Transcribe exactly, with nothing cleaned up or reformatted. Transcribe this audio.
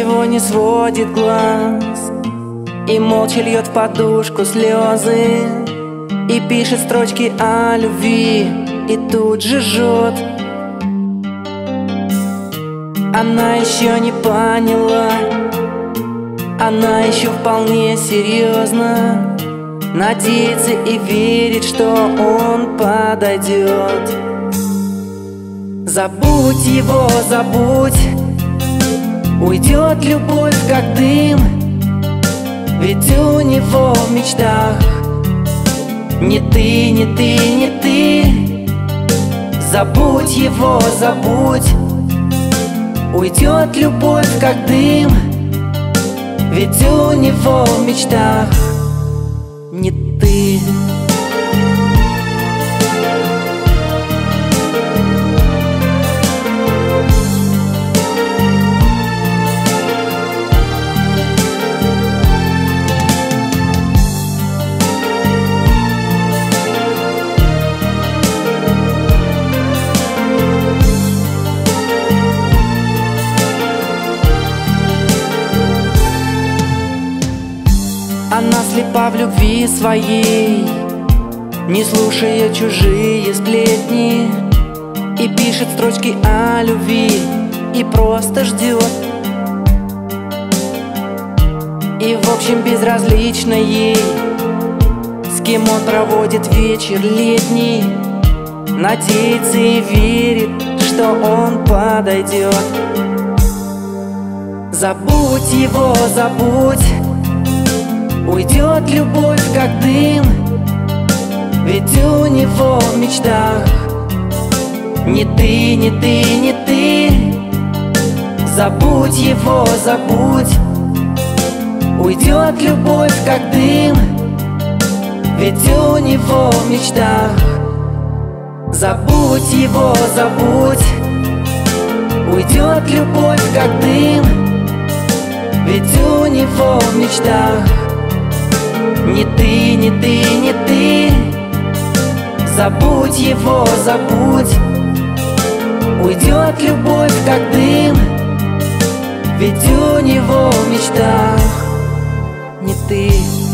него не сводит глаз и молча льет в подушку слезы, и пишет строчки о любви, и тут же жжет. Она еще не поняла, она еще вполне серьезно надеется и верит, что он подойдет. Забудь его, забудь, уйдет любовь как дым, ведь у него в мечтах не ты, не ты, не ты. Забудь его, забудь, уйдет любовь как дым, ведь у него в мечтах не ты. Она слепа в любви своей, не слушая чужие сплетни, и пишет строчки о любви, и просто ждет. И в общем безразлично ей, с кем он проводит вечер летний, надеется и верит, что он подойдет. Забудь его, забудь, уйдет любовь как дым, ведь у него в мечтах не ты, не ты, не ты. Забудь его, забудь, уйдет любовь как дым, ведь у него в мечтах. Забудь его, забудь, уйдет любовь как дым, ведь у него в мечтах не ты, не ты, не ты. Забудь его, забудь, уйдет любовь как дым, ведь у него в мечтах не ты.